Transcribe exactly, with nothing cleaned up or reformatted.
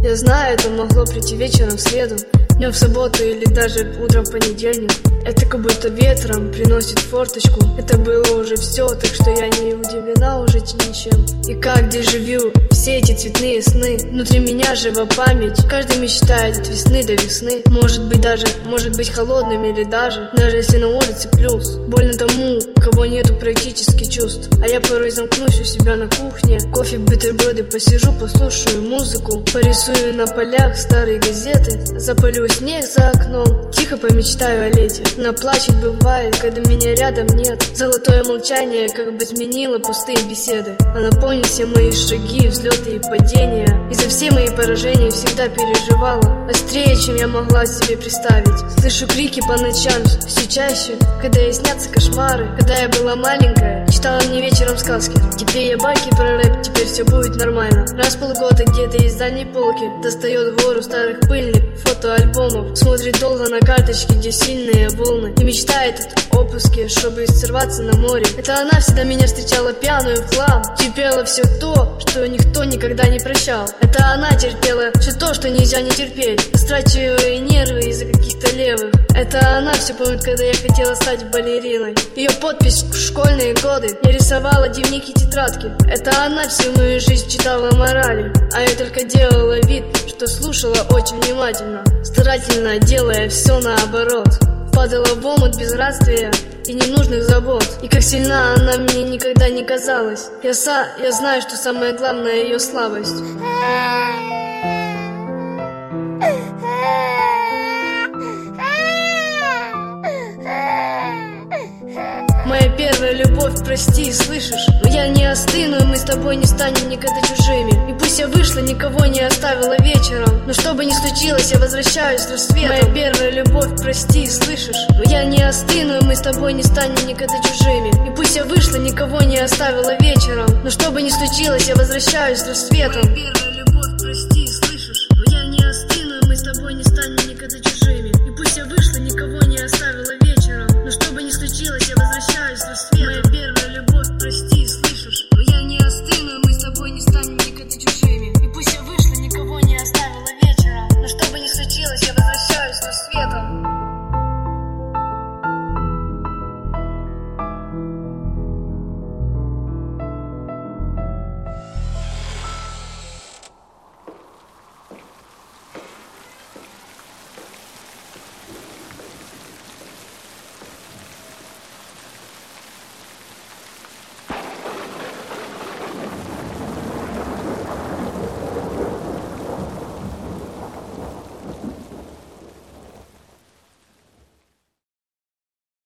Я знаю, это могло прийти вечером в среду, днем в субботу или даже утром в понедельник. Это как будто ветром приносит форточку. Это было уже все, так что я не удивлена уже ничем. И как дежавю, все эти цветные сны. Внутри меня жива память. Каждый мечтает от весны до весны. Может быть даже, может быть холодным или даже Даже если на улице плюс. Больно тому, у кого нету практически чувств. А я порой замкнусь у себя на кухне. Кофе, бутерброды, посижу, послушаю музыку. Порисую на полях старые газеты. Запалю снег за окном. Тихо помечтаю о лете. Но плачет бывает, когда меня рядом нет. Золотое молчание как бы сменило пустые беседы. А напомнит все мои шаги, взлеты и падения. И за все мои поражения всегда переживала. Острее, чем я могла себе представить. Слышу крики по ночам все чаще. Когда ей снятся кошмары. Когда я была маленькая, читала мне вечером сказки. Теперь я байки про рэп, теперь все будет нормально. Раз в полгода где-то из дальней полки достает гору старых пыльных фотоальбомов. Смотрит долго на карточки, где сильные волны. И мечтает о отпуске, чтобы сорваться на море. Это она всегда меня встречала пьяную в хлам. Терпела все то, что никто никогда не прощал. Это она терпела все то, что нельзя не терпеть. Растрачивая нервы из-за каких-то левых. Это она все помнит, когда я хотела стать балериной. Ее подпись в школьные годы. Я рисовала дневники, тетрадки. Это она всю мою жизнь читала морали. А я только делала вид, что слушала очень внимательно, старательно делая все наоборот. Падала в омут безнравствия и ненужных забот. И как сильна она мне никогда не казалась. Я, са, я знаю, что самое главное ее слабость. Моя первая любовь, прости, слышишь? Но я не остыну, и мы с тобой не станем никогда чужими. И пусть я вышла, никого не оставила вечером. Но что бы ни случилось, я возвращаюсь с рассветом. Моя первая любовь, прости, слышишь? Но я не остыну, и мы с тобой не станем никогда чужими. И пусть я вышла, никого не оставила вечером. Но что бы ни случилось, я возвращаюсь с рассветом. Моя первая любовь, прости, слышишь? Но я не остыну, и мы с тобой не станем никогда чужими. И пусть я вышла, никого не оставила вечером. Но что бы ни случилось, я возвращаюсь с рассветом. Моя первая любовь.